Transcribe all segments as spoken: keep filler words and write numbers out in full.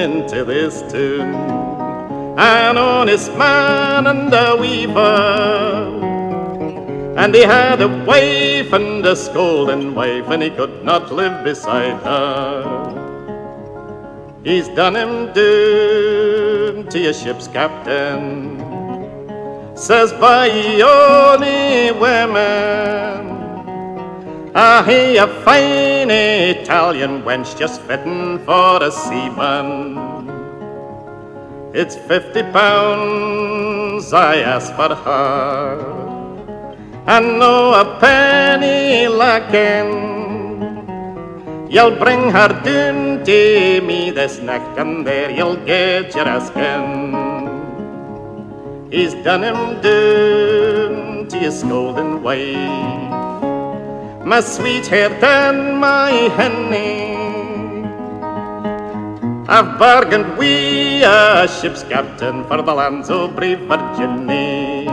into this tune. An honest man and a weaver, and he had a wife and a scolding wife, and he could not live beside her. He's done him doom to your ship's captain, says by only women. Ah, he a fine Italian wench, just fitting for a seaman. It's fifty pounds I ask for her, and no a penny lacking. You'll bring her down to me this night, and there you'll get your asking. He's done him down to your scolding wife, my sweetheart and my honey. I've bargained with a ship's captain for the lands of brave Virginia,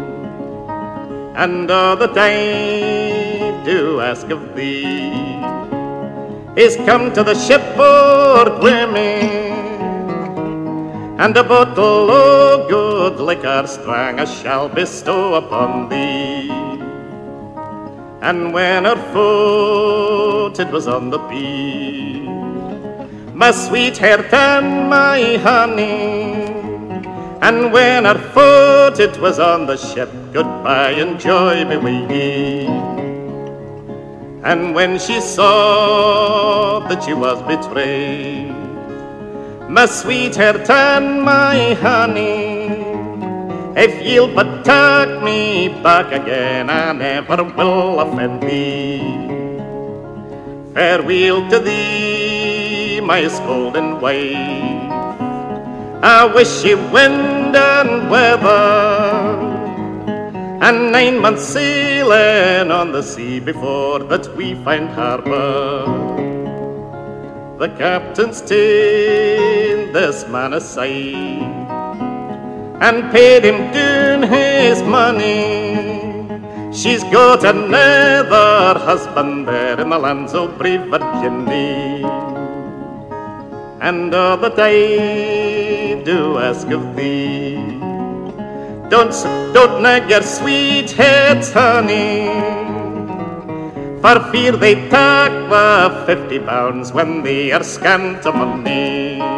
and all that I do ask of thee is come to the shipboard with me, and a bottle of good liquor strong I shall bestow upon thee. And when her foot it was on the beach, my sweetheart and my honey, and when her foot it was on the ship, goodbye and joy be with ye. And when she saw that she was betrayed, my sweetheart and my honey, if you'll but take me back again, I never will offend thee. Farewell to thee, my scolding wife, I wish you wind and weather, and nine months sailing on the sea before that we find harbour. The captain's ta'en this man aside and paid him down his money. She's got another husband there in the lands of brave Virginia, and all that I do ask of thee, don't, don't nag your sweethearts, honey, for fear they take the fifty pounds when they are scant of money.